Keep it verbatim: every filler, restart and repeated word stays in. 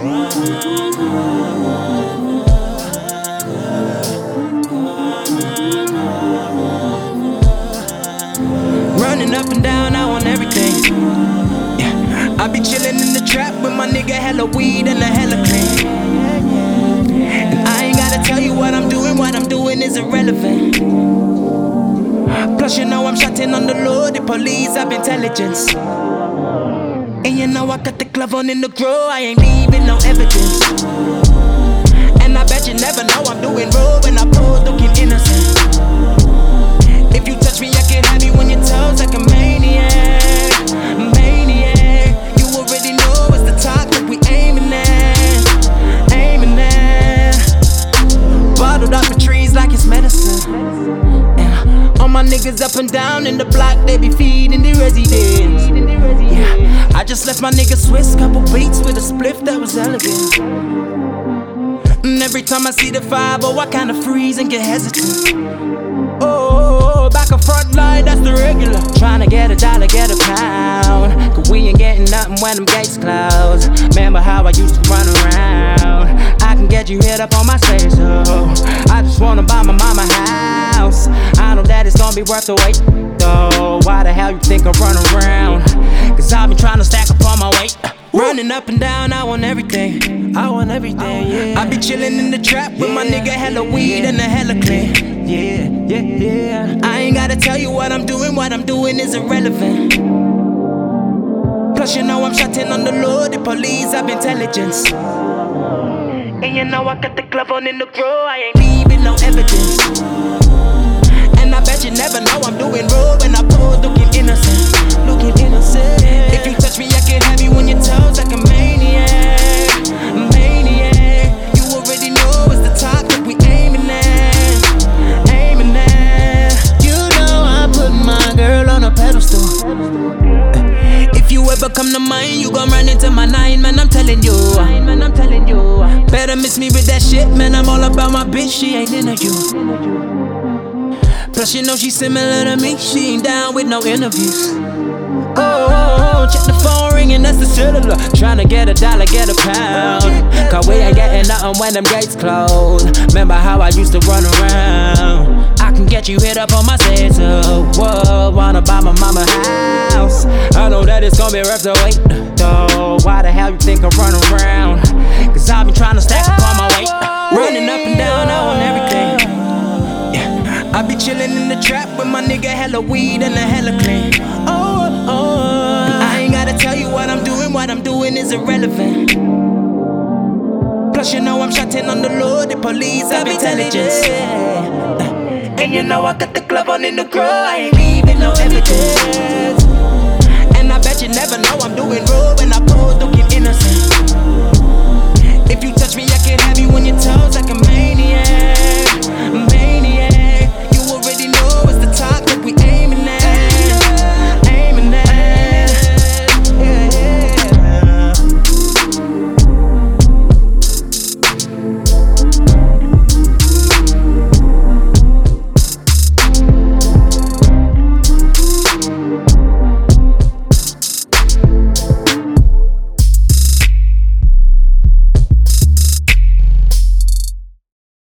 Running up and down, I want everything. Yeah. I be chillin' in the trap with my nigga, hella weed and a hella clean. And I ain't gotta tell you what I'm doing, what I'm doing is irrelevant. Plus you know I'm shotting on the low, the police have intelligence. And you know I got the glove on in the grow, I ain't leaving no evidence. And I bet you never know I'm doing raw when I pose looking innocent. If you touch me, I can have you on your toes like a maniac, maniac. You already know it's the target we aiming at, aiming at. Bottled up the trees like it's medicine. And all my niggas up and down in the block, they be feeding the residents. Yeah, I just left my nigga Swiss, couple beats with a spliff that was elegant. And every time I see the five, oh, I kinda freeze and get hesitant. Oh, back and front line, that's the regular. Tryna get a dollar, get a pound. Cause we ain't getting nothing when them gates close. Remember how I used to run around? I can get you hit up on my say so. I just wanna buy my mama house. I know that it's gonna be worth the wait though. Why the hell you think I run around? Cause I've been tryna stack up on my weight. Running up and down, I want everything. I want everything, yeah. I be chillin' in the trap with yeah, my nigga, hella weed yeah, and a hella clean. Yeah, yeah, yeah. I ain't gotta tell you what I'm doing, what I'm doing is irrelevant. Plus you know I'm shotting on the low, the police have intelligence. And you know I got the glove on in the grow, I ain't leaving no evidence. And I bet you never know I'm doing raw when I pose looking innocent, looking innocent. If you touch me, I can have you on your toes like a maniac, maniac. You already know it's the target we aiming at, aiming at. You know I put my girl on a pedestal. If you ever come to mine, you gon' run into my nine, man, I'm telling you. Man, I'm telling you. Better miss me with that shit, man, I'm all about my bitch, she ain't into you. Plus you know she similar to me, she ain't down with no interviews. Oh, check the phone ringing, that's the cellular. Tryna get a dollar, get a pound. Cause we ain't getting nothing when them gates close. Remember how I used to run around? I can get you hit up on my say so. Whoa, wanna buy my mama house. I know that it's gonna be rough to wait though. Why the hell you think I run around? Cause I've been tryna stack up on my weight. Running up and down, I want everything. I be chillin' in the trap with my nigga, hella weed and a hella clean. Oh, oh. And I ain't gotta tell you what I'm doing, what I'm doing is irrelevant. Plus you know I'm shotting on the low, the police have intelligence. And you know I got the glove on in the grow, I ain't leaving no evidence. And I bet you never know I'm